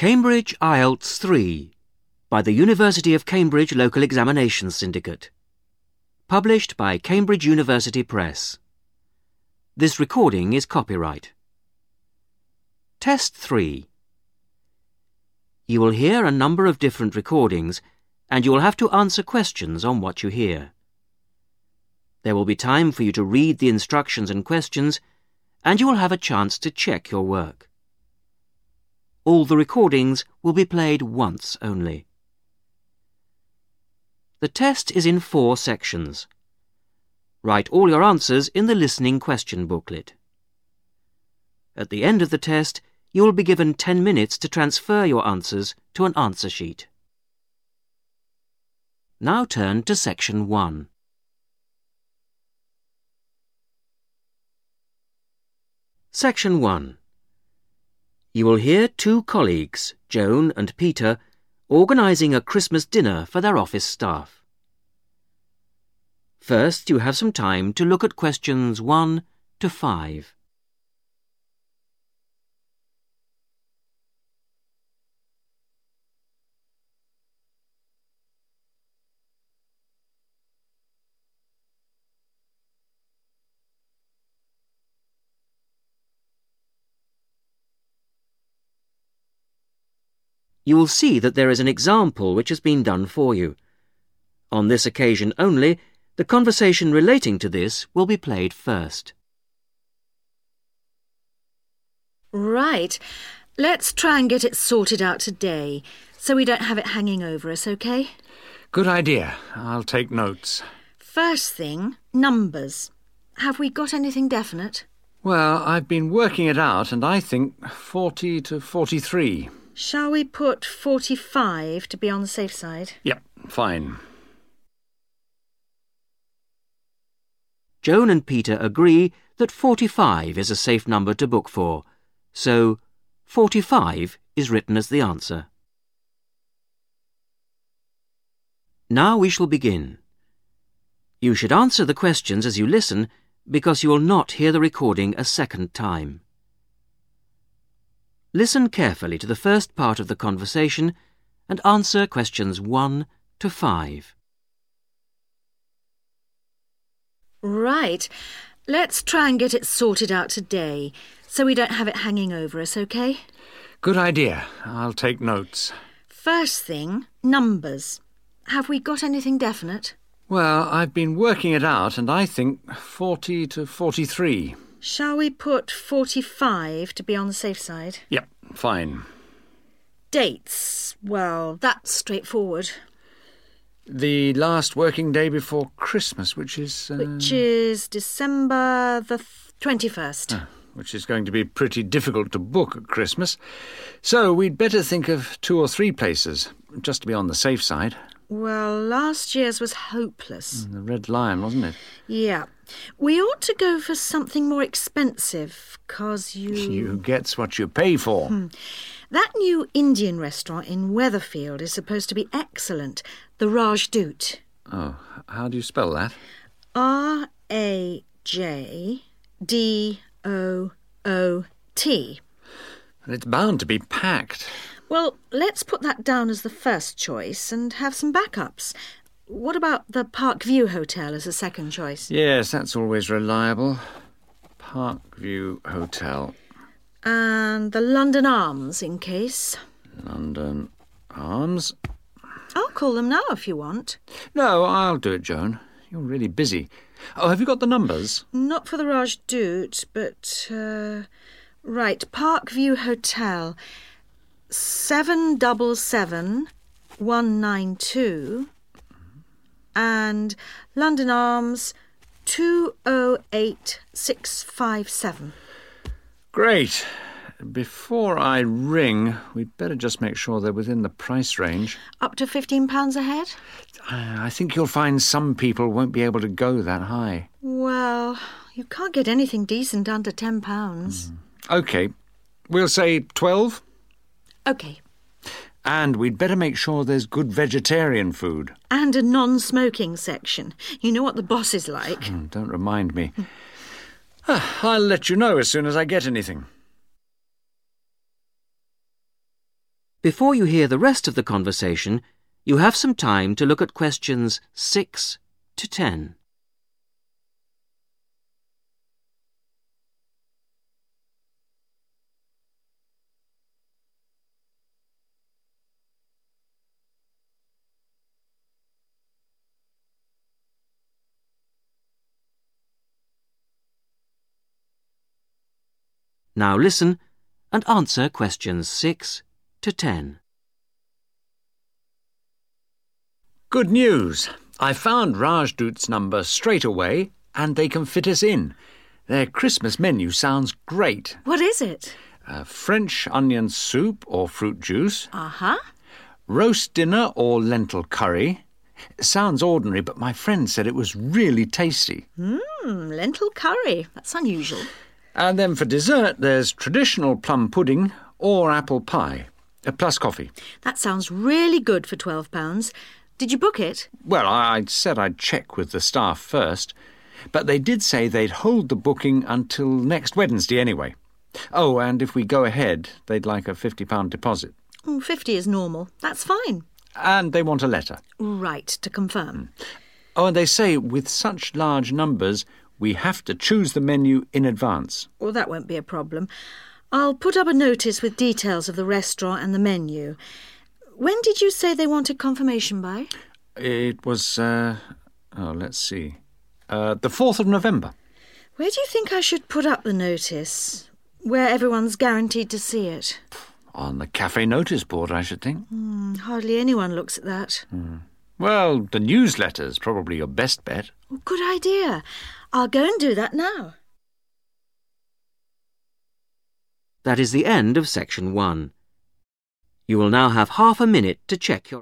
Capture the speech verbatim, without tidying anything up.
Cambridge I E L T S three by the University of Cambridge Local Examinations Syndicate. Published by Cambridge University Press. This recording is copyright. Test three. You will hear a number of different recordings and you will have to answer questions on what you hear. There will be time for you to read the instructions and questions and you will have a chance to check your work. All the recordings will be played once only. The test is in four sections. Write all your answers in the listening question booklet. At the end of the test, you will be given ten minutes to transfer your answers to an answer sheet. Now turn to section one. Section one. You will hear two colleagues, Joan and Peter, organising a Christmas dinner for their office staff. First, you have some time to look at questions one to five. You will see that there is an example which has been done for you. On this occasion only, the conversation relating to this will be played first. Right. Let's try and get it sorted out today, so we don't have it hanging over us, OK? Good idea. I'll take notes. First thing, numbers. Have we got anything definite? Well, I've been working it out, and I think forty to forty-three. Shall we put forty-five to be on the safe side? Yep, fine. Joan and Peter agree that forty-five is a safe number to book for, so forty-five is written as the answer. Now we shall begin. You should answer the questions as you listen, because you will not hear the recording a second time. Listen carefully to the first part of the conversation and answer questions one to five. Right. Let's try and get it sorted out today, so we don't have it hanging over us, OK? Good idea. I'll take notes. First thing, numbers. Have we got anything definite? Well, I've been working it out, and I think forty to forty-three. Shall we put forty-five to be on the safe side? Yep, fine. Dates. Well, that's straightforward. The last working day before Christmas, which is... Uh... Which is December the th- twenty-first. Ah, which is going to be pretty difficult to book at Christmas. So we'd better think of two or three places, just to be on the safe side. Well, last year's was hopeless. The Red Lion, wasn't it? Yeah. We ought to go for something more expensive, 'cause you... You gets what you pay for. Hmm. That new Indian restaurant in Weatherfield is supposed to be excellent. The Rajdoot. Oh, how do you spell that? R A J D O O T. And it's bound to be packed. Well, let's put that down as the first choice and have some backups. What about the Parkview Hotel as a second choice? Yes, that's always reliable. Parkview Hotel. And the London Arms, in case. London Arms? I'll call them now if you want. No, I'll do it, Joan. You're really busy. Oh, have you got the numbers? Not for the Rajdoot, but... Uh, right, Parkview Hotel... Seven double seven one nine two and London Arms two oh eight six five seven. Great. Before I ring, we'd better just make sure they're within the price range. Up to fifteen pounds a head? I think you'll find some people won't be able to go that high. Well, you can't get anything decent under ten pounds. Mm. OK. We'll say twelve. OK. And we'd better make sure there's good vegetarian food. And a non-smoking section. You know what the boss is like. Mm, don't remind me. I'll let you know as soon as I get anything. Before you hear the rest of the conversation, you have some time to look at questions six to ten. Now listen and answer questions six to ten. Good news! I found Rajdoot's number straight away and they can fit us in. Their Christmas menu sounds great. What is it? Uh, French onion soup or fruit juice. Uh-huh. Roast dinner or lentil curry. Sounds ordinary, but my friend said it was really tasty. Mmm, lentil curry. That's unusual. And then for dessert, there's traditional plum pudding or apple pie, uh, plus coffee. That sounds really good for twelve pounds. Did you book it? Well, I I said I'd check with the staff first, but they did say they'd hold the booking until next Wednesday anyway. Oh, and if we go ahead, they'd like a fifty pound deposit. Oh, fifty is normal. That's fine. And they want a letter. Right, to confirm. Oh, and they say with such large numbers, we have to choose the menu in advance. Well, that won't be a problem. I'll put up a notice with details of the restaurant and the menu. When did you say they wanted confirmation by? It was, uh, oh, let's see, uh, the fourth of November. Where do you think I should put up the notice? Where everyone's guaranteed to see it? On the cafe notice board, I should think. Mm, hardly anyone looks at that. Mm. Well, the newsletter's probably your best bet. Oh, good idea. I'll go and do that now. That is the end of section one. You will now have half a minute to check your